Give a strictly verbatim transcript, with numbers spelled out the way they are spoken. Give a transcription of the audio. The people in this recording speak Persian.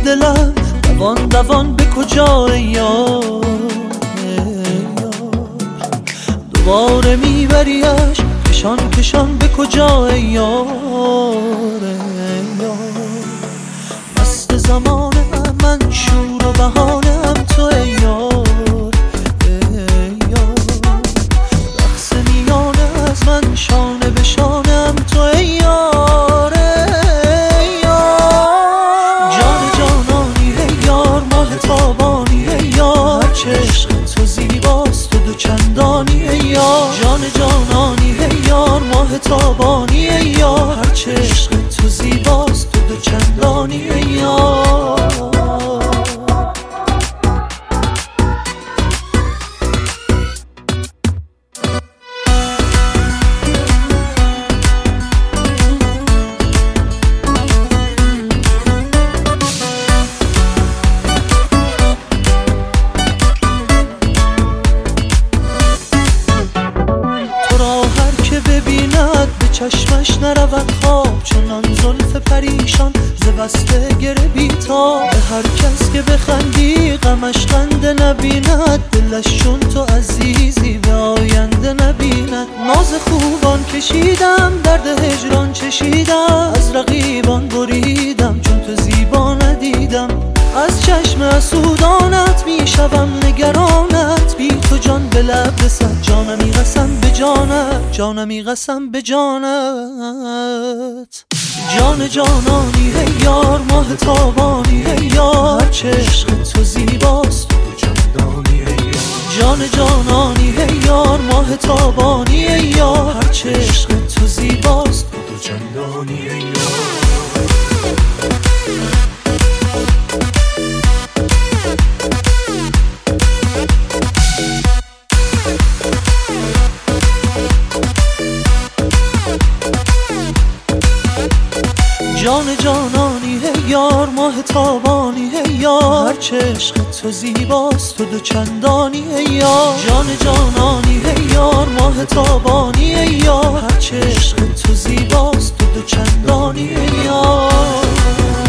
دلم دوان دوان به کجا ای یار، دوباره میبریش کشان کشان به کجا ای یار. مست زمانم من شور و بهانم تو ای یار، رقص میانه از من شانه به شانم تو ای یار. جان جانانی ای یار، ماه تابانی ای یار، چشم تو زیباست و دو چندانی ای یار. جان جانانی ای یار، ماه تابانی ای یار، هر چشم تو زیباست و دو چندانی ای یار. چشمش نرود خواب، چنان زلف پریشان ز وصل گره بیتاب. به هر کس که بخندی غمش خنده نبیند، دلش چون تو عزیزی به آینده نبیند. ناز خوبان کشیدم، درد هجران چشیدم، از رقیبان بریدم چون تو زیبا ندیدم. از چشم حسودانت میشوم نگرانت، بی تو جان به لب رسد، جانمی قسم به جانت، جانمی قسم به جانت. جان جانانی ای یار، ماه تابانی ای یار، هر چشم تو زیباست و چندانی ای یار. جان جانانی ای یار، ماه تابانی ای یار، هر چشم تو زیباست و چندانی ای یار. جان جانانی ای یار، ماه تابانی ای یار، هر چشم تو زیباست و دو چندانی ای یار. جان جانانی ای یار، ماه تابانی ای یار، هر چشم تو زیباست و دو چندانی ای یار.